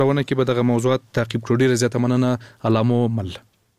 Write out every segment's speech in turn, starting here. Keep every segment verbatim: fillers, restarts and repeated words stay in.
ونه کې به دغه موضوعات تعقیب کړو. ډیره زیاته مننه علامو مل.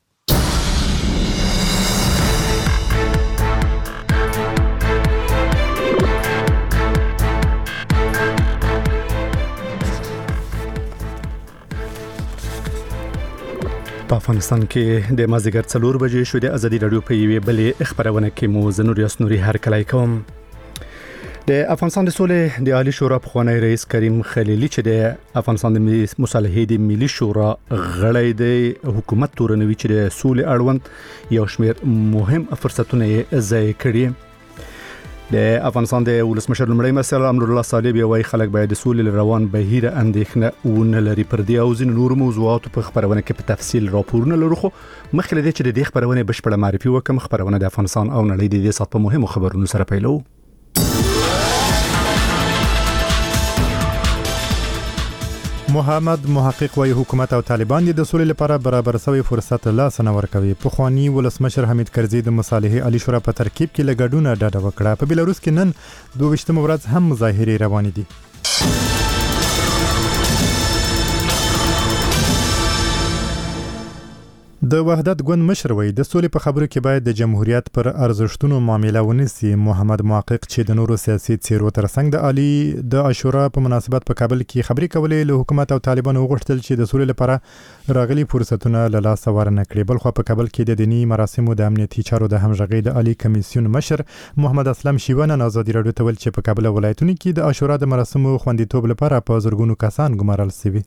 په افغانستان کې د مازیګر څلور بجې شو. د ازادي رادیو په یوې بلې خبرونه کې مو زنور یاسنوري هر کله کوم. د افغانستان د سولې د عالی شورا پخوانی رئیس کریم خلیلی چې د افغانستان د مصالحې د ملي شورا غړی دی، حکومت تورنوي چې د سولې اړوند یو شمېر مهم فرصتونه یې ضایع کړي. د افغانستان د ولسمشر لمړی مسئله امرالله صالح وایي خلک باید د سولې روان بهیر اندېښنه ونه لري. پر دې او ځینو نور موضوعاتو په خبرونه کې په تفصیل راپورونه لرو، خو مخکې له دې چې د دې خبرونه بشپړه معرفي وکم، خبرونه د افغانستان او نړۍ د دې سات په مهمو خبرونو سره پیلو. محمد محقق وايي حکومت او طالبان د سولې لپاره برابر سوي فرصت لا سن ورکوي. پخوانی ولسمشر حمید کرزي د مصالحې عالی شورا په ترکیب کې لګډونه ډاډه وکړه. په بلاروس کې نن دوه ویشتمه ورځ هم مظاهرې روانې دي. د وحدت ګوند مشر وایي د سولې په خبرو کې باید د جمهوریت پر ارزښتونو معامله ونیسي. محمد محقق چې د نورو سیاسي څیرو ترڅنګ د عالی د عاشورا په مناسبت په کابل کې خبرې کولې، له حکومت او طالبانو وغوښتل چې د سولې لپاره راغلي فرصتونه له لاسه ورنه کړي. بل خو په کابل کې د دینی مراسمو د امنیتي چارو د همغږۍ د عالی کمیسیون مشر محمد اسلم شیوان آزادي رادیو ته ویل چې په کابل ولایتونو کې د عاشورا د مراسمو خوندیتوب لپاره په زرګونو کسان ګمارل شوي.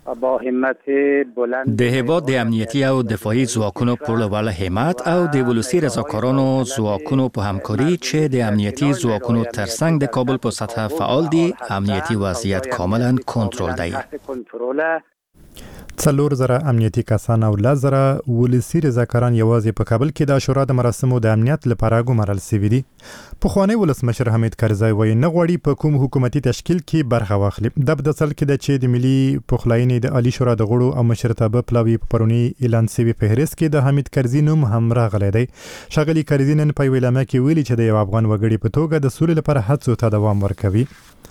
د هیواد د امنیتي او دفاعي ځواکونو په لوړ همت او د ولسی رضاکارانو ځواکونو په همکاري چې د امنیتي ځواکونو ترڅنګ د کابل په سطح فعال دي، امنیتي وضعیت کاملا کنټرول دی. څلور زره امنیتي کسان او لس زره ولسی رضاکاران یوازې په کابل کې د عاشورا د مراسمو د امنیت لپاره ګمارل شوي دي. پخوانی ولسمشر حمید کرزي وایي نه غواړي په کوم حکومتي تشکیل کې برخه واخلي. د بدسل کې د چې د ملي پخلاینې د عالی شورا د غړو او مشرتابه پلاوی په پرونی اعلان شوی فهرست کې د حمید کرزي نوم هم راغلی دی. ښاغلي کرزي نن په ویلامه کې ویلي چې د یو افغان وګړي په توګه د سولې لپاره هڅو ته دوام ورکوي.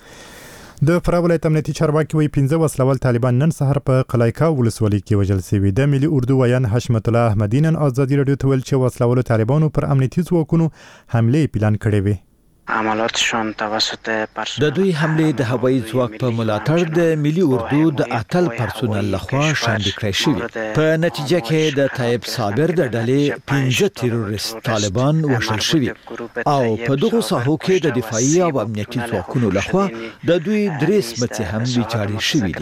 د فراه ولایت امنیتي چارواکي وایي پنځه وسلوال طالبان نن سهار په قلایکا ولسوالۍ کې وژل شوي. د ملي اردو ویان حشمت الله احمدی نن آزادي رادیو ته ویل چې وسلوالو طالبانو پر امنیتي ځواکونو حملې پلان کړې وي. عملاتشان توسط د دوی حمله د هوایي ځواک په ملاتړ د ملي اردو د اتل پرسونل لخوا شاندې کړې شوې. په نتیجه کې د طیب صابر د ډلې پنځه تروریست طالبان وژل شوي او په دغه ساحو کې د دفاعي او امنیتي ځواکونو لخوا د دوی درې سمڅې هم ویجاړې شوې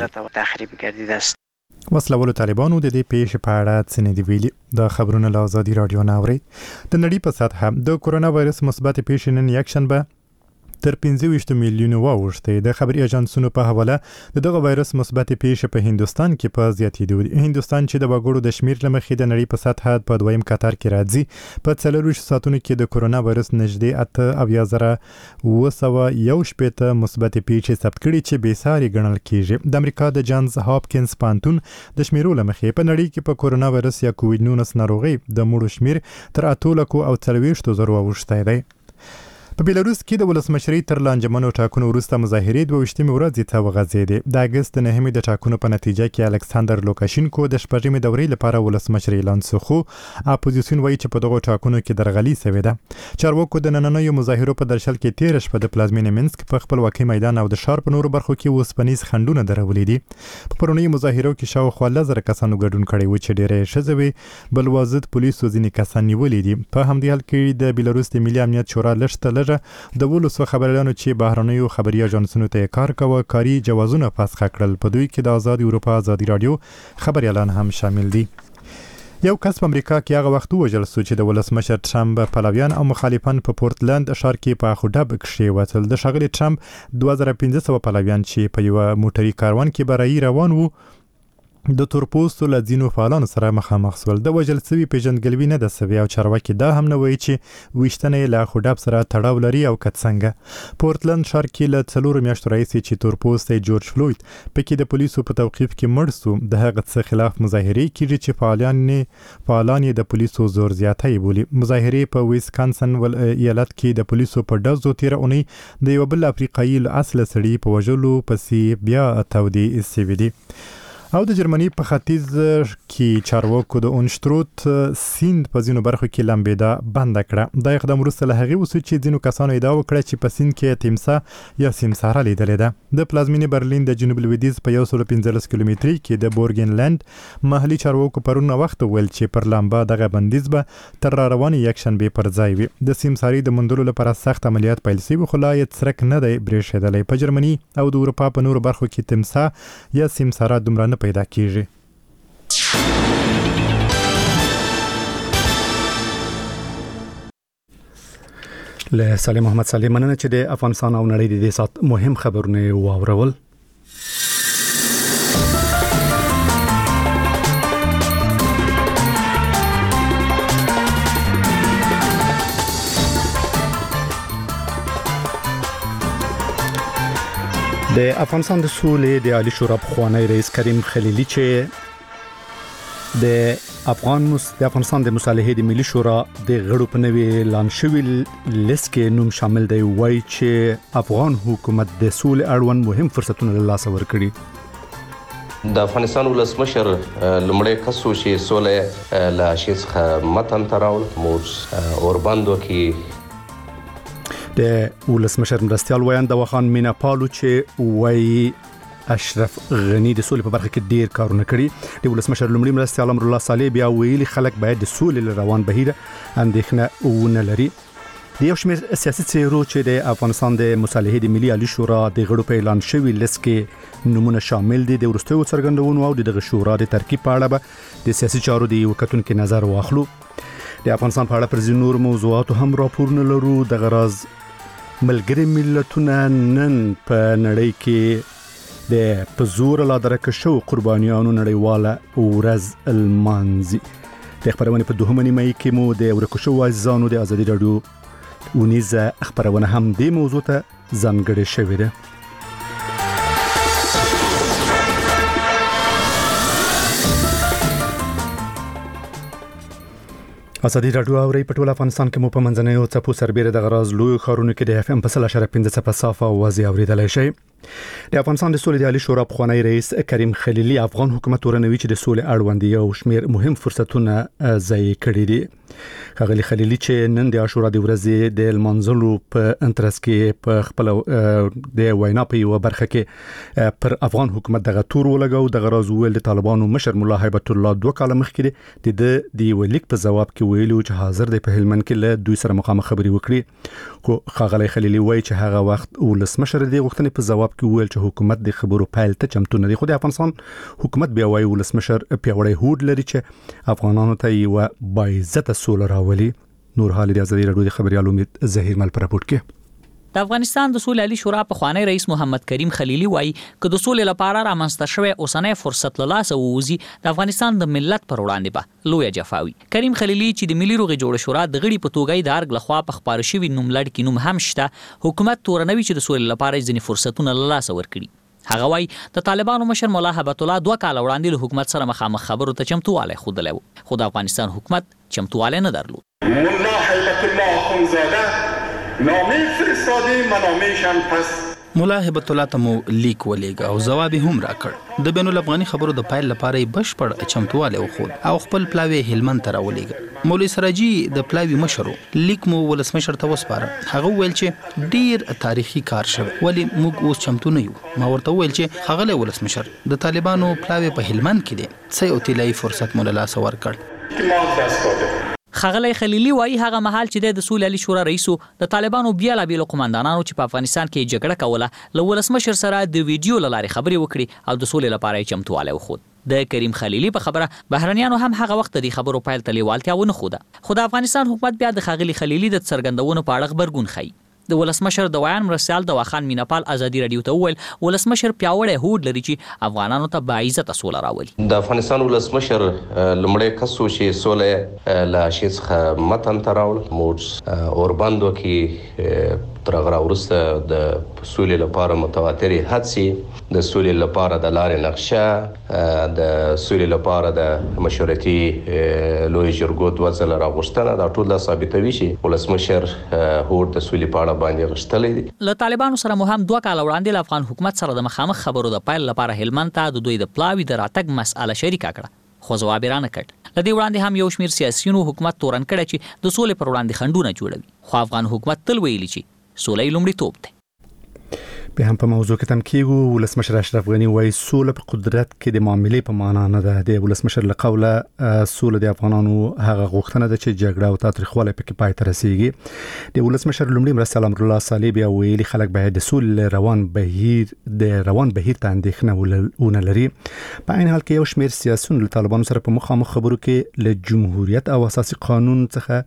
دي. وسلوالو طالبانو د دې پیښې په اړه څه نه دی ویلي. د خبرونو له آزادي رادیو نه اورئ. د نړۍ په سطحه د کرونا وایرس مثبت پیښې نن یکشنبه تر پنځه ویشت میلیونه واوښتې. د خبري اژانسونو په حواله د دغه وایرس مثبت پیښې په هندستان کې په زیاتېدو دي. هندستان چې د وګړو د شمیر له مخې د نړۍ په سطحه په دویم کتار کې راځي. په څلور ویشت ساعتونو کې د کرونا وایرس نږدې اته اویا زره اوه سوه یو شپېته مثبت پیښې ثبت کړي چې بې ساري ګڼل کېږي. د امریکا د جانز هاپکینز پوهنتون د شمیرو له مخې په نړۍ کې په کرونا وایرس یا کووډ نولس ناروغۍ د مړو شمیر تر اتو لکو او څلوېښتو زرو اوښتی دی. په بیلاروس کې د ولسمشرۍ تر لانجمنو ټاکنو وروسته مظاهرې دوه ویشتمې ورځې ته وغځېدې. د اګست د نهمې د ټاکنو په نتیجه کې الکساندر لوکاشینکو د شپږمې دورې لپاره ولسمشر اعلان شو، خو اپوزیسیون وایي چې په دغو ټاکنو کې درغلي شوې ده. چارواکو د نننیو مظاهرو په درشل کې تېره شپه د پلازمینې منسک په خپلواکۍ میدان او د ښار په نورو برخو کې اوسپنیز خنډونه درولي دي. په پرونیو مظاهرو کې شاوخوا لس زره کسانو ګډون کړی و چې ډېری یې ښځې وې. بل وازد پولیسو ځینې کسان نیولي دي. په همدې حال کې د بیلاروس د ملي امنیت شورا لږ ته لږه د ولسو خبریالانو چې بهرنیو خبري اژانسونو ته کار کوي کاري جوازونه فسخ کړل. په دوی کې د آزاد اروپا آزادي رادیو خبریالان هم شامل دي. یو کس په امریکا کې هغه وخت وژل شو چې د ولسمشر ټرمپ پلویان او مخالفان په پورتلند ښار کې په خودب کښې وتل. د ښاغلي ټرمپ دوه زره پنځه سوه پلویان چې په یو موټري کاروان کې برایي روان وو د تورپوستو له ځینو فعالانو سره مخامخ شول. د وژل شوي پیژندګلوي نه ده شوې او چارواکي دا هم نه وایي چې ویشتنه یې له خودب سره تړاو لري او که څنګه. پورتلند ښار کې له څلورو میاشتو راهیسې چې تورپوستی جورج فلوید پکې د پولیسو په توقیف کې مړ شو، د هغه څه خلاف مظاهرې کېږي چې فعالان فعالان یې د پولیسو زور زیاتی بولي. مظاهرې په ویسکانسن ایالت کې د پولیسو په ډزو تېره اونۍ د یو بل افریقایي له اصله سړي په وژلو پسې بیا تودې شوې دي. او د جرمني په ختیځ کې چارواکو د اونشتروت سیند په ځینو برخو کې لمبېدا بند کړه. دا اقدام وروسته له هغې وسو چې ځینو کسانو ادعا وکړه چې په سیند کې تیمسا یا سیمساره لیدلې ده. د پلازمینې برلین د جنوب لویدیځ په یو سل پنځلس کیلومتري کې د بورګنلند محلي چارواکو پرون وخت ویل چې پر لمبا دغه بندیز به تر را روانې یکشنبې پر ځای وي. د سیمسارې د موندلو لپاره سخت عملیات پیل شوي خو لا یې څرک نه دی برېښېدلی. په جرمني او د اروپا په نورو برخو کې تیمسا یا سیمساره دومره نه پیدا کیږي. له سلیم محمد سلیم مننه چې د افغانستان او نړۍ د دې سات مهم خبرونه واورول. د افغانستان د سولې د عالی شورا پخوانی رئیس کریم خلیلی چې د افغان مس د افغانستان د مصالحې د ملي شورا د غړو په نوې لان شوی لیست کې نوم شامل دی، وایي چې افغان حکومت د سولې اړوند مهم فرصتونه له لاسه ورکړي. د افغانستان ولسمشر لومړی کس و چې سوله له شي څخه متن ته راوړ. موږ اورباندو کې د ولسمشر مرستیال ویاند وخان مینا پالو چې وایي اشرف غنی د سولې په برخه کې ډیر کارونه کړي. د ولسمشر لومړي مرستیال امر الله صالح بیا ویلي خلک باید د سولې روان بهیر اندېښنه ونه لري. د یو شمېر سیاسي څیرو چې د افغانستان د مصالحې د ملي عالی شورا د غړو په اعلان شوی لیست کې نمونه شامل دي. د وروستیو څرګندونو او دغه شورا د ترکیب په اړه به د سیاسي چارو د وکتونکو نظر واخلو. د افغانستان په اړه پر ځینو نور موضوعاتو هم راپورونه لرو. د غراز ملګری ملتونه نن په نړۍ کې د پزور لا درکه شو قربانیانو نړیواله ورځ المانزي. د خبرونه په دوهمه نیمه کې مو د ورکو شو عزیزانو د ازادي رادیو ونیزه خبرونه هم د موضوع ته ځانګړې شوې ده. ازادي رادیو اوري په ټول افغانستان کې مو په منځنیو څپو سربېره د غراز لوی خارونو کې د اف ام په سل اشاره پنځه څپه صافه او واضح اوریدلای شي. د افغانستان د سولې د عالی شورا پخوانی رئیس کریم خلیلی افغان حکومت ورنوي چې د سولې اړوند یو شمېر مهم فرصتونه ضایع کړي دي. ښاغلي خلیلی چې نن د عاشورا د ورځې د لمانځلو په انترس کې په خپل د وینا په یو برخه کې پر افغان حکومت دغه تور ولګاو. د غراز ویل د طالبانو مشر مولا هیبت الله دوه کاله مخکې د د ولیک په جواب کې ویلو چې حاضر دی په هلمند کې له دوی سره مخامخ خبري وکړي. خو ښاغلي خلیلی وایي چې هغه وخت ولسمشر دی غوښتنې په جواب کې ویل چې حکومت د خبرو پایل ته چمتو نه دی. خو د افغانستان حکومت بیا وایي ولسمشر پیاوړی هوډ لري چې افغانانو ته یو باعزته سوله راولي. نور حال د ازادي رادیو د خبريال امید ظهیر مل پر راپورټ کې د افغانستان د سولې عالی شورا په خوانی رئیس محمد کریم خلیلی وایي چې د سولې لپاره رامنځته شوی اوسنۍ فرصت له لاسه ووزي د افغانستان د ملت پر وړاندې به لوی جفاوي. کریم خلیلی چې د ملي روغې جوړ شورا د غړي په توګه د ارګ لخوا په خبر شوی نوم لړ کې نوم هم شته. حکومت تورنوي چې د سولې لپاره ځینې فرصتونه له لاسه ورکړي. هغه وایي د طالبانو مشر مولا هیبت الله دوه کال وړاندې له حکومت سره مخامخ خبرو ته چمتوالی ښودلی و، خو د افغانستان حکومت چمتوالی نه درلود. مولا هیبت الله اخندزاده نامه فرستادی منامه‌شان پس مولا هیبت الله ته مو لیک ولېږه او جواب هم راکړ. د بین الافغاني خبرو د پایل لپاره بشپړ چمتوالی وښود او خپل پلاوی هلمند ته راولېږه. مولوي سراجي د پلاوی مشرو لیک مو ولسمشر ته وسپاره. هغه ویل چې ډیر تاریخي کار شوی ولی موږ اوس چمتو نه یو. ما ورته ویل چې خغله ولسمشر د طالبانو پلاوی په هلمند کې دی، څه یو طلایي فرصت مو له لاسه ورکړ. ښاغلی خلیلی وایي هغه مهال چې د سولې عالی شورا رئیسو د طالبانو بیلابیلو قومندانانو چې په افغانستان کې جګړه کوله له ولسمشر سره د ویډیو له لارې خبرې وکړي او د سولې لپاره یې چمتوالی وښود. د کریم خلیلی په خبره بهرنیانو هم هغه وخت د خبرو پایل ته لیوالتیا ونه ښوده. خو د افغانستان حکومت بیا د ښاغلي خلیلی د څرګندونو په اړه غبرګون ښیي. د ولسمشر د ویان مرستیال د واخان میناپال ازادي رادیو ته وویل ولسمشر پیاوړی هوډ لري چې افغانانو ته باعزته سوله راولي. د افغانستان ولسمشر لومړی کس و چې سوله له شي څخه متن ته راوړ. موږ اورباندو کې تر هغه وروسته د سولې لپاره متواترې هڅې، د سولې لپاره د لارې نقشه، د سولې لپاره د مشورتي لوی جرګو دوه ځله راغوښتنه، دا ټول ثابتوي چې ولسمشر هوډ د سولې په اړه باندې غښتلی دی. له طالبانو سره مو هم دوه کاله وړاندې له افغان حکومت سره د مخامخ خبرو د پیل لپاره هلمند ته د دوی د پلاوي د راتګ مسأله شریکه کړه، خو ځواب یې رانه کړ. له دې وړاندې هم یو شمېر سیاسیونو حکومت تورن کړی چې د سولې پر وړاندې خنډونه جوړوي، خو افغان حکومت تل ویلي چې سوله یې لومړیتوب دی. به هم په موضوع کې تم کېږو. ولسمشر اشرف غنی وایي سوله په قدرت کې د معاملې په معنا نه ده. د ولسمشر له قوله سوله د افغانانو هغه غوښتنه ده چې جګړه او تاریخواله پکې پای ته رسیږي. د ولسمشر لومړي مرستیال امرالله صالح بیا ویلي خلک باید د سولې روان بهیر د روان بهیر ته اندېښنه ونه لري. په عین حال کې یو شمېر سیاسیون له طالبانو سره په مخامخ خبرو کې له جمهوریت او اساسي قانون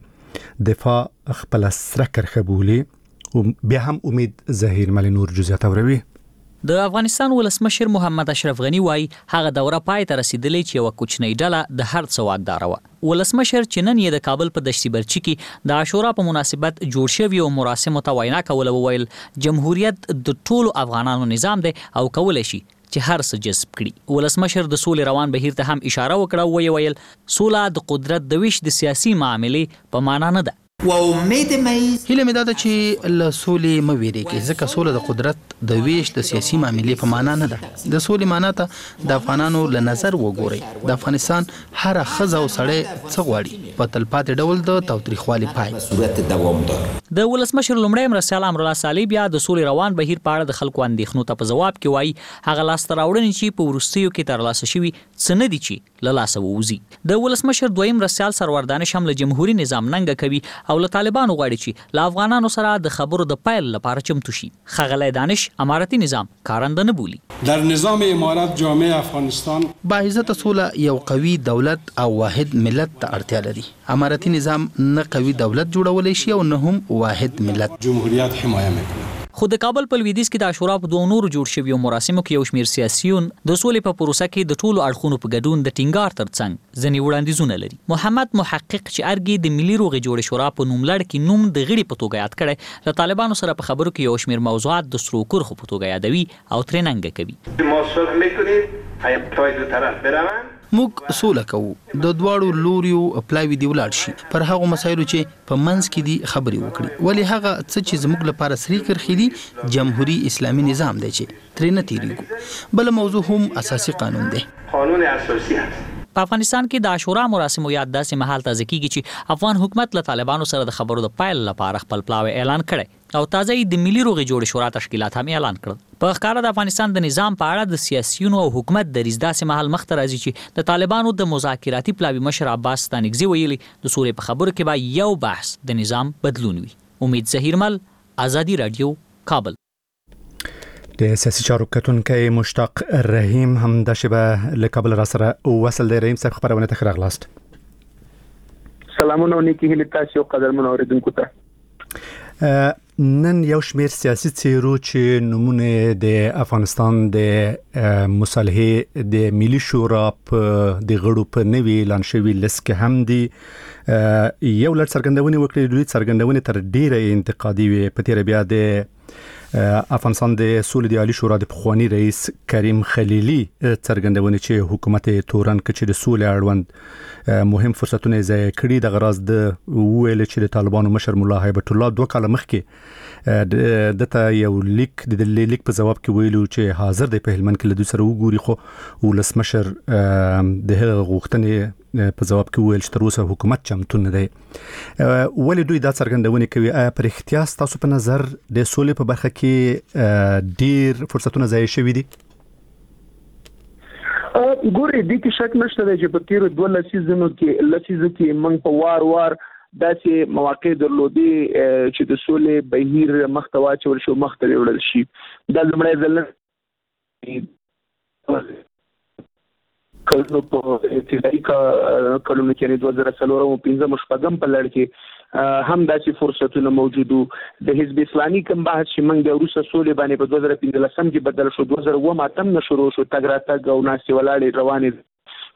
څخه دفاع خپل سره کرخه بولي. بیا هم امید ظهیر مل نور جزئیات اوروي. د افغانستان ولسمشر محمد اشرف غنی وایي هغه دوره پای ته رسیدلې چې یو کوچنی ډله د هر څه واکدار و. ولسمشر چې نن یې د کابل په دشتي برچي کې د عاشورا په مناسبت جوړ شوی او مراسمو ته وینا کوله وویل جمهوریت د ټولو افغانانو نظام دی او کولای شي چې هر څه جذب کړي. ولسمشر د سولې روان بهیر ته هم اشاره وکړه او ویل سوله د قدرت د ویش د سیاسي معاملې په معنا نه ده. و امید مې هله مې دا چې له سولې مې ویریږي ځکه سوله د قدرت د ویش د سیاسي معاملې په معنا نه ده. د سولې معنا ته د افغانانو له نظر وګورئ. د افغانستان هر خزه او سړی څه غواړي په تلپاتې ډول د تاوتریخوالي پای صورت دوام دار. د ولسمشر لومړی مرستیال امرالله صالح بیا د سولې روان بهیر په اړه د خلکو اندېښنو ته په جواب کې وایي هغه لاسته راوړنې چې په وروستیو کې ترلاسه شوي څه نه دي چې له لاسه ووځي. د ولسمشر دویم مرستیال سرور دانش هم له جمهوریت نظام ننګه کوي او له طالبانو غواړي چې له افغانانو سره د خبرو د پیل لپاره چمتو شي. ښاغلی دانش امارتي نظام کارنده نه بولي. در نظام امارت جامعه افغانستان با عزت سوله یو قوي دولت او واحد ملت ته اړتیا لري. امارتي نظام نه قوي دولت جوړولای شي او نه هم واحد ملت. جمهوریت حمایه میکنه. خو د کابل په لویدیځ کې د عاشورا په دوه نورو جوړ شویو مراسمو کې یو شمېر سیاسیون د سولې په پروسه کې د ټولو اړخونو په ګډون د ټینګار ترڅنګ ځینې وړاندیزونه لري. محمد محقق چې ارګي د ملي روغې جوړې شورا په نوم لړ کې نوم د غړي په توګه یاد کړي له طالبانو سره په خبرو کې یو شمېر موضوعات د سرو کرخو په توګه یادوي او ترې ننګه کوي. ما صلح میکنید پای دو طرف بروند موږ سوله کوو د دواړو لوریو پلاوی دی ولاړ شي پر هغه مسایلو چې په منځ کې دي خبرې وکړي. ولی هغه څه چې زموږ لپاره سری کرخي دي جمهوریت اسلامي نظام دی چې ترې نه تیریږو. بل موضوع هم اساسي قانون دی. قانون اساسي هست. په افغانستان کې د عاشورا مراسمو یاد داسې مهال تازه کیږي چې افغان حکومت له طالبانو سره د خبرو د پایل لپاره خپل پلاوی اعلان کړي او تازه د ملي روغې جوړې شورا تشکیلات هم اعلان کړل. په ښکاره د افغانستان د نظام په اړه د سیاسيونو او حکومت د ریز داسې مهال مخ ته راځي چې د طالبانو د مذاکراتي پلاوی مشر عباس ستانکزي ویلي د سولې په خبرو کې به یو بحث د نظام بدلون وي. امید ظهیر مل، آزادی رادیو، کابل. د سیاسي چارو کتونکي مشتاق رحیم هم د شبه له کابل را سره وصل دی. رحیم صاحب خبرونه ته راغلاست. سلامونه نیکی هیله تاسو او قدرمن اوریدونکو ته. نن یو شمېر سیاسي څیرو چې نمونه د افغانستان د مصالحه د ملي شورا په د غړو په نوي اعلان شوی لسکه هم دي یو لړ څرګندونې وکړې. دوی څرګندونې تر ډیره انتقادي وي. په تیر بیا د افغانستان د سولې د عالی شورا د پخوانی رئیس کریم خلیلی څرګندونه چې حکومت تورن کچې د سولې اړوند مهم فرصتونه ضایع کړي. د غراض د ویل چې د طالبانو مشر مولا هیبت الله دوه کاله مخکې دته یو لیک د لیک په جواب کې ویلو چې حاضر دی په هلمند کې له دوی سره وګوري، خو ولسمشر د هغه غوښتنې په جواب کې ویل چې تر اوسه حکومت چمتو نه دی. ولې دوی دا څرګندونه کوي؟ آیا پر اختیار تاسو په نظر د سولې په برخه کې ډیر فرصتونه ضایع شوي دي؟ ګورې دې کې شک نشته چې په تیرو دوه لسیزونو کې لسیزو کې موږ په وار وار داسې مواقع درلودي چې د سولې بهیر مخته واچول شو، مخته وړل شي. دا لومړی ځل کله په ابتدایي کلونو کې دوه زره څلور او پنځه مشپږم په لړ کې هم داسې فرصتونه موجود وو. د حزب اسلامي کوم بحث چې موږ د روسه سولې باندې په دوه زره پنځلسم کې بدل شو، دوه زره اووه اتم نه شروع شو، تګ راتګ او ناستې ولاړې روانې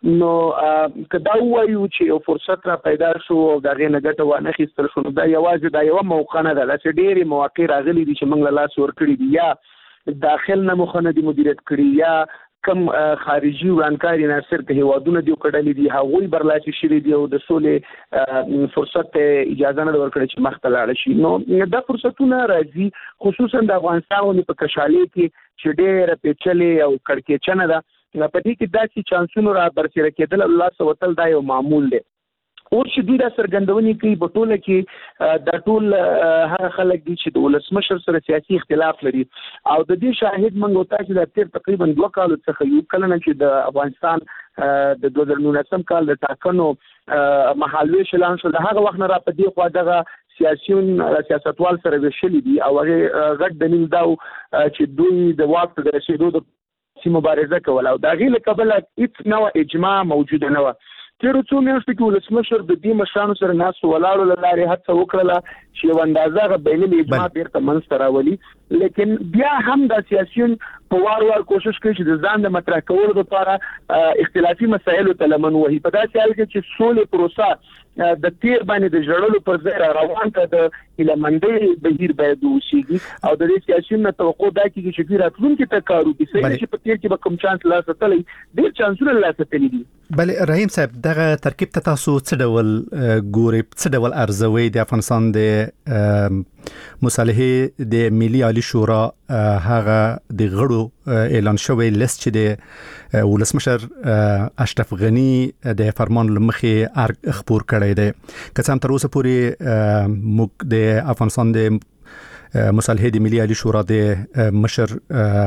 نو کدا وایو چې یو فرصت را پیدا شو او دا غي نه ګټه و نه خېستل شو دا یوازې دا یو موقع نه ده چې ډېری مواقع راغلي دي چې موږ له لاس ورکړي دي یا داخل نه مخنه دي مدیریت کړی یا کم خارجي ورانکاري ناصر که هوادونه دی کډلې دي هغوی برلاسي شری دی او د سولې فرصت اجازه نه ورکړي چې مخ ته لاړ شي. نو دا فرصتونه راځي خصوصا د افغانستان په کشالي کې چې ډېر پیچلې او کړکېچنه ده په دې کې داسې چانسونو را برسېره کېدل الله سوتل دا یو معمول دی. او چې دوی دا سرګندونی کوي په ټوله کې د ټول هغه خلک دي چې د ولسمشر سره سیاسي اختلاف لري او د دې شاهد منګو ته چې د تیر تقریبا دوه کال څخه یو کله نه چې د افغانستان د دوه زره نولسم کال د ټاکنو محلوي شلان شو د هغه وخت نه را په دې خوا دغه سیاسيون سیاستوال سره وشلي دي او هغه غټ دلیل دا چې دوی د واک د رسیدو د مبارزه کوله او دا غي له قبل هیڅ نوع اجماع موجوده نه و. تیر څو میاشتې کې ولسمشر د دې مشرانو سره ناس ولاړو لاره هڅه وکړه چې یو اندازه بین الاجماع بیرته منځ راولي لیکن بیا هم د سیاسيون په وار وار کوشش کوي چې د ځان د مطرح کولو لپاره اختلافي مسایل ته لمن وهي په داسې حال کې چې سولې پروسه د تیر باندې د جړلو پر ځای روان ته د الهمندې بهیر باید وشيږي او د دې سیاسيونو توقع دا کیږي چې راتلونکي ته کارو دي چې په تیر کې به کوم چانس لا ستلې ډېر چانسونه لا ستلې دي. بل رحیم صاحب دغه ترکیب ته تاسو څه ډول ګوري څه ډول ارزوي د افغانستان د مصالحه د ملي عالی شورا هغه د غړو اعلان شوی لیست چې د ولسمشر اشرف غنی د فرمان لمخې خبر کړی دی که څنګه تر اوسه پورې موږ د افغانستان د مصالحه د ملي عالی شورا د مشر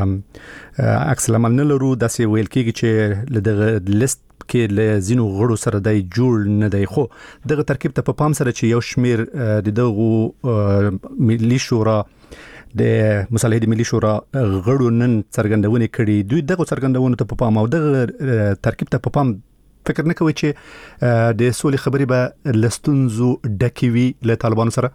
عکس العمل نه لرو داسې ویل کېږي چې دغه لیست کې له زینو غړو سره دای جوړ نه دی خو دغه ترکیب ته په پام سره چې یو شمیر د دغه ملي شورا د مصالحه د ملي شورا غړو نن څرګندونه کړي دوی دغه څرګندونه ته په پام او دغه ترکیب ته په پام فکر نه کوي چې د سولې خبرې به لستونزو ډکوي له طالبانو سره.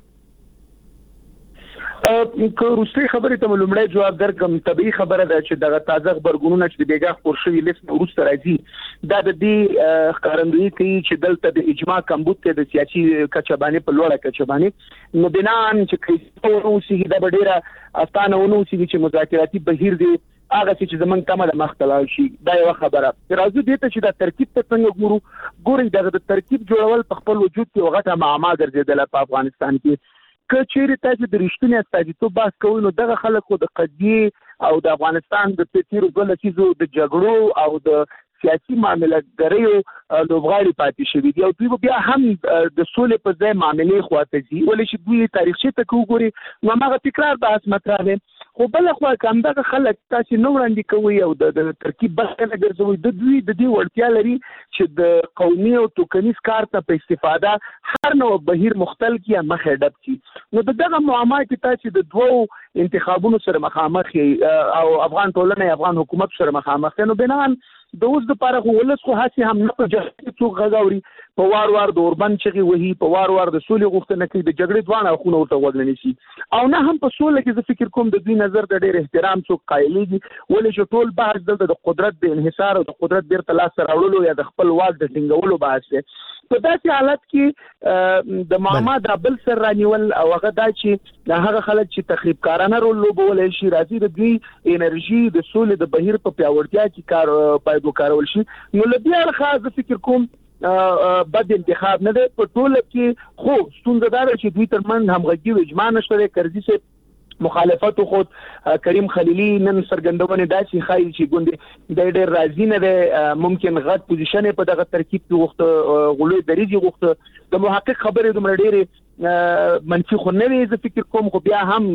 که روسي خبرې ته لومړی جواب درکم طبيعي خبره ده چې دغه تازه خبرګونونه چې د بیګا خورشوي لیست وروسته راځي دا د دې ښکارندویي کوي چې دلته د اجماع کمبود ته د سیاسي کچه باندې په لوړه کچه باندې نو بنان چې کیسه وروسي د ډیره استانه ونوسي چې مذاکراتي بهیر دی هغه چې زمونږ تمه د مختلال شي دا یو خبره. راځو دې ته چې دا ترکیب ته څنګه ګورو ګوري دغه ترکیب جوړول په خپل وجود کې وغټه معما ګرځیدل په افغانستان کې کچېری تاسو د رښتینی استازیتوب بحث کوئ نو دغه خلک خو د قضیې او د افغانستان د تیرو دوه لسیزو د جګړو او د سیاسي معاملاتګریو لوبغاړي پاتې شوي دي او دوی بیا هم د سولې په ځای معاملې خواته ځي ولې چې دوی تاریخي ته وګوري نو هغه تکرار بحث مطرح دی خو بل خو کوم دغه خلک تاسو نو وړاندې کوي او د ترکیب بحث نه ګرځوي د دوی د دې وړتیا لري چې د قومي او توکنیز کار ته په استفاده هر نوع بهیر مختل کی مخه ډب کی نو دغه معما کې تاسو د دوو انتخابونو سره مخامخ او افغان ټولنه افغان حکومت سره مخامخ نو بنان د اوس د پاره خو ولس خو هڅه هم نه په جهت څو غزاوري په وار وار د اوربن چغي وਹੀ په وار وار د سولې غوښتنه کوي د جګړې دوانه خو نو ته وګڼل شي او نه هم په سولې کې زه فکر کوم د دوی نظر د ډېر احترام څو قایلېږي ولې چې ټول بحث دلته د قدرت د انحصار او د قدرت بیرته لاس راوړلو یا د خپل واک د ټینګولو بحث دی په داسې حالت کې د معما د بل سر رانیول او هغه دا چې هغه خلک چې تخریبکارانه رول لوبول شي راځي د دوی انرژي د سولې د بهیر په پیاوړتیا کې کار باید وکارول شي نو لبیا خاص فکر کوم بد انتخاب نه ده په ټوله کې خو ستونزه دار چې دوی ترمن همغږي او اجماع نشته کرزي سے مخالفت خود کریم خلیلی نن سرګندونه داسې خایي چې ګوندې د ډېر راځي نه ده ممکن غټ پوزیشن په دغه ترکیب کې وخت غلوی دریږي وخت د محقق خبرې د مړ منفي خو نه وي زه فکر کوم خو بیا هم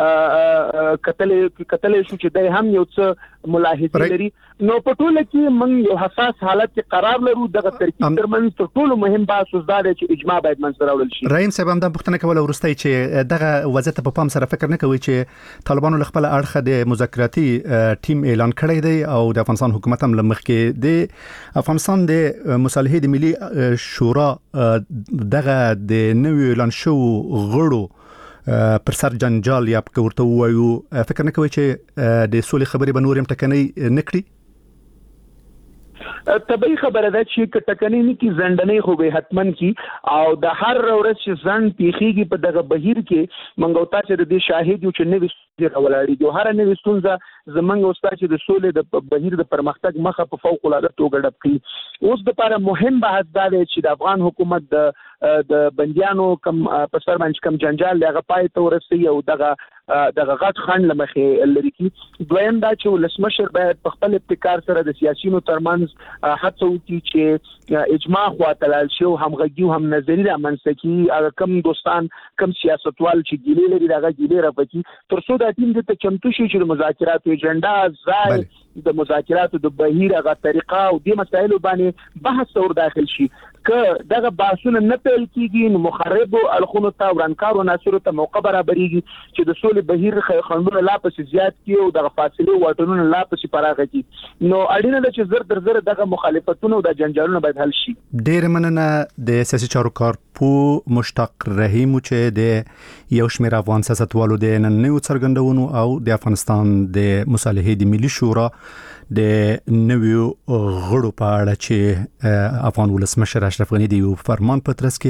قتل قتل شو چې دای هم یو څه ملاحظه لري نو په ټوله کې موږ یو حساس حالت کې قرار لرو دغه ترکیب ترمنځ تر ټولو مهم بحث دا دی چې اجماع باید منځ راوړل شي. رحیم صاحب هم دا پوښتنه کوله ورسته چې دغه وضعیت په پام سره فکر نه کوي چې طالبانو خپل اړخ د مذاکراتي ټیم اعلان کړی دی او د افغانستان حکومت هم لمخ کې د افغانستان د مصالحه د ملي شورا دغه د نوې اعلان شو غړو پر سر جنجال یا ورته وایو فکر نه کوي چې د سولې خبرې به نور هم ټکنۍ نکړي. طبيعي خبره ده چې کټکنی نه کی زندنې خو به حتمن کی او د هر ورځ چې ځن پیخيږي په دغه بهیر کې منګوتا چې د شاهد یو چې نوې ستونزه ولاړې دي هر نوې ستونزه زمنګ اوستا چې د سولې د بهیر د پرمختګ مخه په فوق العاده توګه ډب کړي اوس د لپاره مهم بحث دا دی چې د افغان حکومت د د بنديانو کم په سر باندې کم جنجال لغه پای ته ورسي او دغه دغه غټ خند لمخې لري کی دویم دا چې ولسمشر باید په خپل ابتکار سره د سیاسيونو ترمنځ هڅه وکړي چې اجماع خواته شي او همغږي او هم نظری رامنځته کی هغه کم دوستان کم سیاستوال چې ګیلې لري دغه ګیلې راپکې تر څو د ټیم د چمتو شي چې د مذاکراتو ایجنډا ځای د مذاکراتو د بهیر هغه طریقه او د مسایلو باندې بحث ور داخل شي که دغه بحثونه نه پیل کیږي نو مخرب او الخونو ته ورانکارو ناصر ته موقع برابرېږي چې د سولې بهیر خندونه لا پس زیات کی او دغه فاصله واټونونه لا پس پراخه کی نو اړینه ده چې زر در زر دغه مخالفتونه او د جنجالونو باید حل شي. ډیر مننه د سیاسي چارو کارپو مشتاق رحیم چې د یو شمېر افغان سیاستوالو د نن نو څرګندونو او د افغانستان د مصالحې د ملي شورا د نویو غړو په اړه چې افغان ولسمشر اشرف غنی د یو فرمان په ترڅ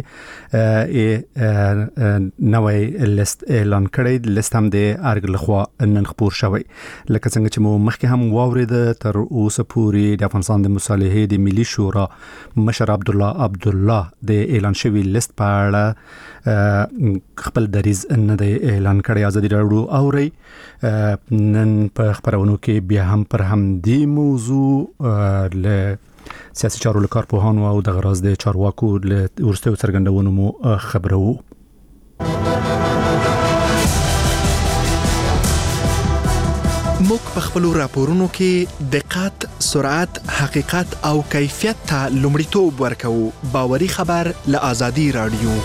کې نوې لیست اعلان کړی لیست هم د ارګ لخوا نن خبر شوی لکه څنګه چې مو مخکې هم واورید تر اوسه پورې د افغانستان د مصالحې د ملي شورا مشر عبد الله عبد الله د اعلان شوی لیست په اړه خپل دریز نه دی اعلان کړی. ازادي راډیو اوري نن په خبرونو کې بیا هم پر هم دی موضوع له سیاسي چارو لکارپوهانو او د غراز د چارواکو له ورستو څرګندونو مو خبرو. موږ په خپل راپورونو کې دقت، سرعت، حقیقت او کیفیت ته لومړیتوب ورکوو. باوري خبر له ازادي راډیو.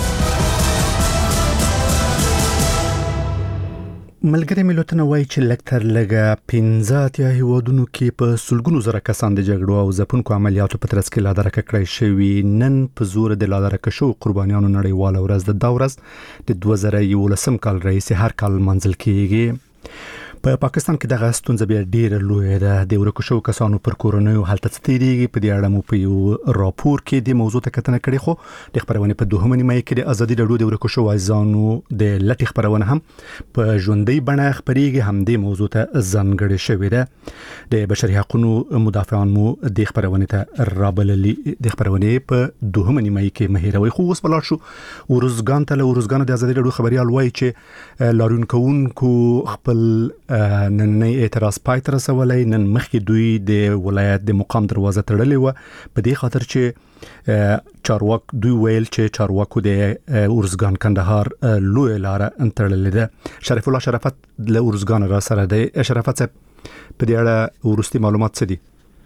ملګری ملتونه وایي چې لکتر لګه پنځه اتیا هیوادونو کې په سلګونو زره کسان د جګړو او ځپونکو عملیاتو په ترڅ کې لادرکه کړی شوي. نن په زور د لادرکه شو قربانیانو نړیواله ورځ د دا ورځ د دوه زره یولسم کال راهیسې هر کال منځل کیږي. په پاکستان کې دغه ستونزه بیا ډیره لویه ده. د ورکو شو کسانو پر کورونو هلته تیریږي. په دې اړه مو په یو راپور کې د موضوع ته کتنه کړې خو د خبرونه په دوهمه نیمه کې د ازادي راډیو د ورکو شو وایزانو د لټي خبرونه هم په ژوندۍ بڼه خبريږي. هم د موضوع ته ځانګړې شوې ده. د بشري حقوقو مدافعان مو د خبرونه ته رابللي. د خبرونه په دوهمه نیمه کې مهیروي خو اوس بلار شو ورزګان ته له ورزګان د ازادي راډیو خبريال وایي چې لارون کوونکو خپل نن نه اعتراض پای تر رسولای. نن مخکې دوی د ولایت د مقام دروازه تړلې و په دې خاطر چې چارواک دوی ویل چې چارواکو د ورزګان کندهار لوی لار انتړلې ده. شریف الله شرافت له ورزګان را سره دی. شرافت صاحب په دې اړه ورستي معلومات څه دي؟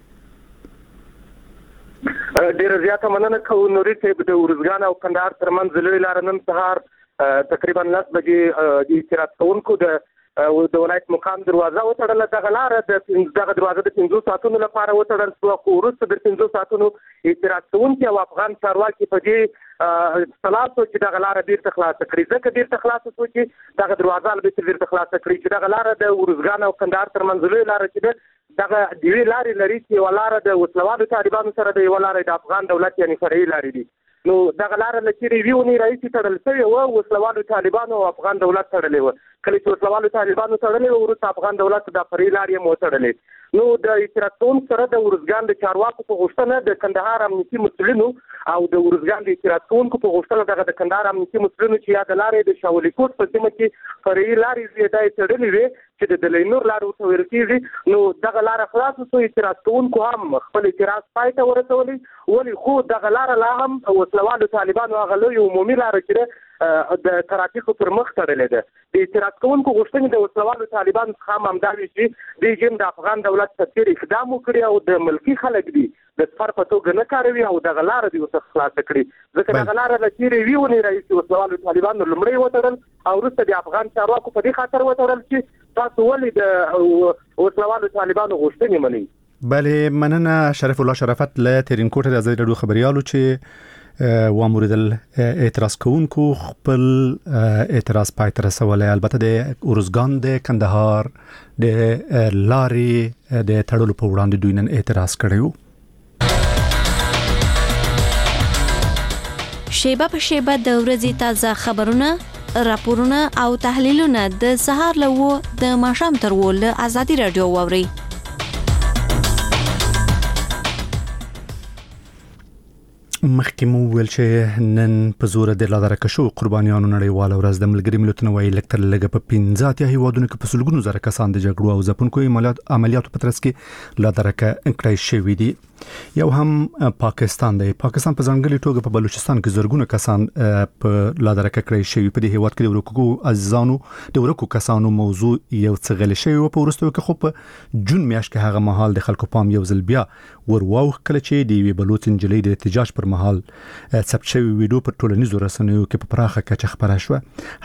ډیر زیاته مننه کوم. نوري صاحب د ورزګان او کندهار ترمنځ لوی لار نن سهار تقریبا لس بجې د اعتراض کوونکو د د ولایت مقام دروازه وتړل. دغه لار د دغه دروازه د پنځو ساعتونو لپاره وتړل شو. خو وروسته د پنځو ساعتونو اعتراض کوونکي او افغان چارواکي په دې خلاصو چې دغه لار بیرته خلاصه کړي. ځکه بیرته خلاصه شو چې دغه دروازه البته بیرته خلاصه کړي چې دغه لار د ورزګان او کندهار ترمنځ لوی لار چې ده دغه دوی لارې لري چې یوه لاره د وسلوالو طالبانو سره د یوه لاره د افغان دولت یعنې فرعي لارې دي. نو دغه لاره له چیرې وي ونې راهیسې تړل شوې وه. وسلوالو طالبانو او افغان دولت تړلې وه. کله چې وسلوالو طالبانو تړلې وه وروسته افغان دولت د فرعي لارې هم وتړلې. نو د اعتراض کوونکو سره د ورزګان د چارواکو په غوښتنه د کندهار امنیتي مسؤلینو او د ورزګان د اعتراض کوونکو په غوښتنه دغه د کندهار امنیتي مسؤلینو چې یا د لارې د شاولي کوټ په سیمه کې فرعي لارې وې دا یې تړلې وې چې د دلینور لار ورته ویل کېږي. نو دغه لاره خلاصه شو. اعتراض کوونکو هم خپل اعتراض پای ته ورسولی. ولې خو دغه لاره لا هم وسلوالو طالبانو هغه لوی عمومي لاره چې د ترافیکو پر مخ تړلې ده. د اعتراض کوونکو غوښتنې د وسلوالو طالبانو څخه هم همدا وي چې دوی هم د افغان دولت په څېر اقدام وکړي او د ملکي خلک دي د سفر په توګه نه کاروي او دغه لاره دې ورته خلاصه کړي. ځکه دغه لاره له چیرې وي ونې راهیسې وسلوالو طالبانو لومړی وتړل او وروسته د افغان چارواکو په دې خاطر وتړل چې تاسو ولې د وسلوالو طالبانو غوښتنې منئ. بله مننه شریف الله شرافت له ترینکوټ د ازادي راډیو خبريالو چې واموریدل اعتراض کوونکو خپل اعتراض پای ته رسولی. البته د ورزګان د کندهار د لارې د تړلو په وړاندې دوی نن اعتراض کړی و. شیبه په شیبه د ورځې تازه خبرونه، راپورونه او تحلیلونه د سهار له و د ماښام تر و له ازادي رادیو واوري. مخکې مو ویل چې نن په زور د لادرکه شو قربانیانو نړیواله ورځ د ملګري ملتونو وایي لکتر لګه په پنځه اتیا هیوادونو کې په سلګونو زره کسان د جګړو او ځپونکو عملیات عملیاتو په ترڅ کې لادرکه انکړای شوی دي. یو هم پاکستان دی. پاکستان په ځانګړي توګه په بلوچستان کې زرګونه کسان په لادرکه کړی شوی. په دې هیواد کې د ورکو عزیزانو د ورکو کسانو موضوع یو څه غل شوی او په ورستو کې خو په جون میاشت کې هغه مهال د خلکو پام یو ځل بیا ورواو کله چې د وی بلوچ انجلۍ د احتجاج پر مهال ثبت شوی ویډیو په ټولنیزو رسنیو کې په پراخه کچه خبره شوه.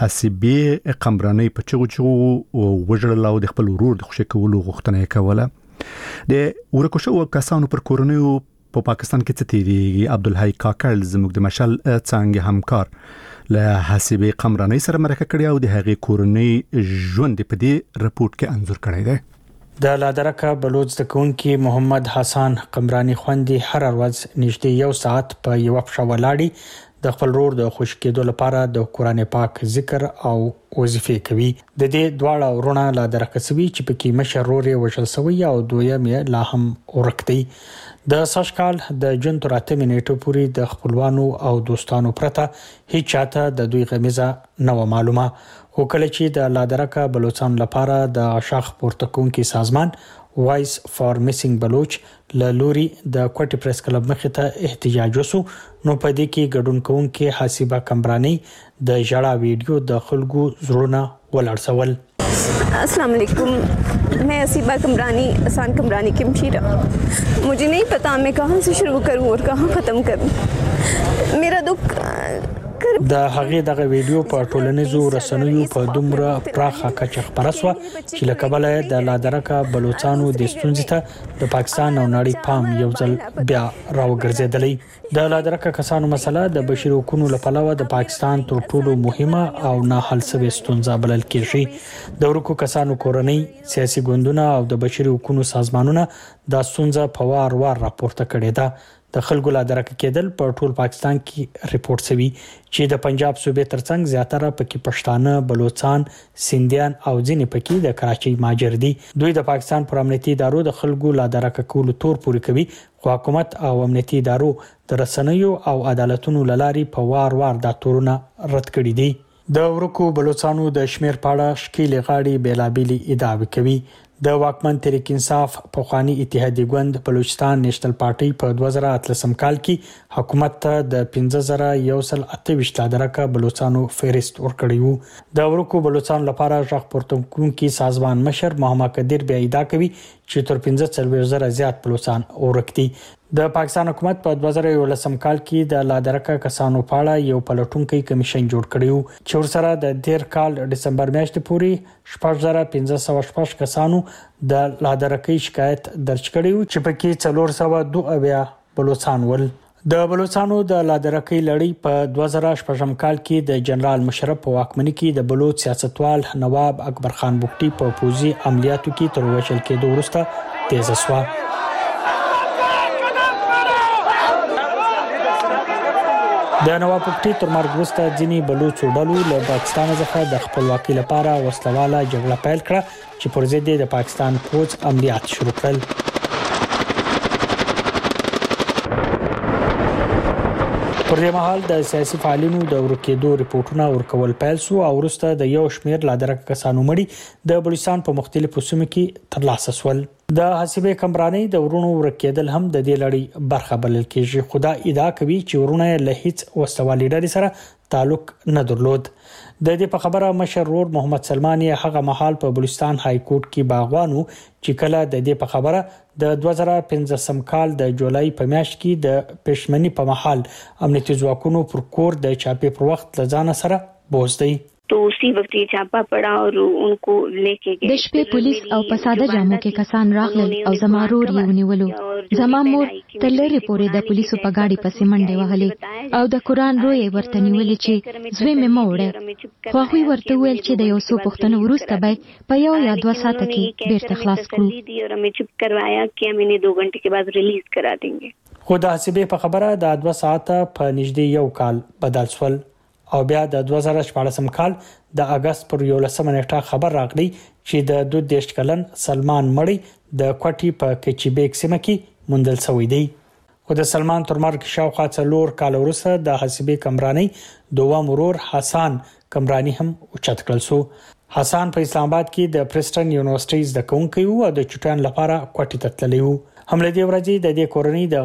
حسبي قمراني په چغو چغو وژړل او د خپل ورور د خوشی کولو غوښتنه کوله. د ورکو شو کسانو پر کورونیو په پاکستان کې څه تیریږي؟ عبدالحی کاکړ زموږ د مشل څنګه همکار له حسبي قمراني سره مرکه کړی او د هغې کورنۍ ژوند په دې رپورت کې انځور کړی دی. د لادرکه بلوچ د کونکي محمد حسن قمرانی خوندي هر ورځ نږدې یو ساعت په یو پښه ولاړی د خپل رور د خوش کېدو لپاره د قران پاک ذکر او وظیفې کوي. د دې دواړه ورونه لادرکه سوي چې پکې مشر رور وشل سوی او دویم یې لا هم ورکتي. د ساشکال د جون تر اته منټو پورې د خپلوانو او دوستانو پرته هیڅ چاته د دوی غمیزه نه معلومه. او کله چې د لادرکه بلوچستان لپاره د شاخ پورته کوونکي سازمان وایس فار میسینګ بلوچ له لوري د کوټي پریس کلب مخې ته احتجاج وسو نو په دې کې ګډون کوونکي حسبه قمرانی د ژړا ویډیو د خلکو زړونه ولړسول. अस्सलाम वालेकुम, मैं हसीबा कमरानी आसान कमरानी की मशीरा. मुझे नहीं पता मैं कहाँ से शुरू करूँ और कहाँ ख़त्म करूँ. मेरा दुख د هغې دغه ویډیو په ټولنیزو رسنیو په دومره پراخه کچه خپره شوه چې له کبله د لادرکه بلوچستانو د ستونزې ته د پاکستان او نړۍ پام یو ځل بیا راوګرځېدلی. د لادرکه کسانو مسله د بشري حقوقو لپاره د پاکستان تر ټولو مهمه او نه حل شوې ستونزه بلل کېږي. د ورکو کسانو کورنۍ، سیاسي ګوندونه او د بشري حقوقو سازمانونه د ستونزه په وار وار راپورته کړې ده. د خلکو لادرکه کېدل په ټول پاکستان کې ریپورت شوی چې د پنجاب صوبې ترڅنګ زیاتره پکې پښتانه، بلوچستان، سندیان او ځینې پکې د کراچۍ ماجر دي. دوی د پاکستان پر امنیتي ادارو د خلکو لادرکه کولو تور پوري کوي، خو حکومت او امنیتي ادارو د رسنیو او عدالتونو لاري په وار وار دا تورونه رد کړي دي. د ورکو بلوچستانو د شمیر پاړه شکیل غاړي بیلابېلي ادعاوې کوي. د واکمن تحریک انصاف پخوانی اتحادیه ګوند بلوچستان نیشنل پارټي په دوه زره اتلسم کال کې حکومت ته د پنځه زره یو سل اته ویشت لادرکه بلوچستانو فهرست ورکړی وو. د ورکو بلوچستان لپاره ژغ پورته کوونکي سازمان مشر محمد قدیر بیا ادعا کوي چې تر پنځه څلوېښت زره زیات بلوچستان ورکتي. د پاکستان حکومت په دوه زره یولسم کال کې د لادرکه کسانو په اړه یو پلټونکي کمیشن جوړ کړی وو چې ورسره د تیر کال دسمبر میاشتې پورې شپږ زره پنځه سوه شپږ کسانو د لادرکه شکایت درج کړی وو چې پکې څلور سوه دوه اویا بلوچستان ول. د بلوچستانو د لادرکه لړۍ په دوه زره شپږم کال کې د جنرال مشرف په واکمنۍ کې د بلوچ سیاستوال نواب اکبر خان بوکټي په پوځي عملیاتو کې تر وشل کېدو وروسته تیز شوه. د نواب بوکټي تر مرګ وروسته ځینې بلوچو ډلو له پاکستان څخه د خپلواکۍ لپاره وسلواله جګړه پیل کړه چې پر ضد د پاکستان پوځ عملیات شروع کړل. پر دې مهال د سیاسي فعالینو د ورکېدو ریپورتونه ورکول پیل شو او وروسته د یو شمېر لادرکه کسانو مړي د بلوچستان په مختلفو سیمو کې ترلاسه شول. د حسبه قمرانی د ورونو ورکېدل هم د دې لړۍ برخه بلل کېږي. خو دا ادعا کوي چې ورونه له هیڅ وسوالي ډلې سره تعلق نه درلود. د دې په خبره مشر رور محمد سلمان یې هغه مهال په بلوچستان های کورټ کې باغوانو چې کله د دې په خبره د دوه زره پنځم کال د جولای په میاشت کې د پښمنۍ په محل امنیتي ځواکونو پر کور د چاپې پر وخت لزان سره بوزدي. तो उसी वक्त ये छापा पड़ा और उनको लेके गए. د شپې پولیس او په ساده جامو کې کسان راغلل او زما رور یې ونیولو. زما مور تر لرې پورې د پولیسو په ګاډي پسې منډې وهلې او د قرآن روی ورته نیولې چې زوی مې مه وړه. خو هغوی ورته وویل چې د یو څو پوښتنو وروسته به په یو یا دوه ساعته کې بیرته خلاص کړو. خو د حسابې په خبره د دوه ساعته په نږدې یو کال بدل شول او بیا د دوه زره شپاړسم کال د اگست پر یولسمه نیټه خبر راغلی چې د دوه دیرش کلن سلمان مړی د کوټي په کچیبیک سیمه کې موندل شوی دی. خو د سلمان تر مرګ شاوخوا څلور کال وروسته د حسابې کمرانی دوام ورور حسن کمرانی هم اوچت کړل شو. حسن په اسلام آباد کې د پرستن یونیورسيټي زده کوونکی و او د چټان لپاره کوټي ته تللی و. هم له دې ورځې د دې کورنۍ د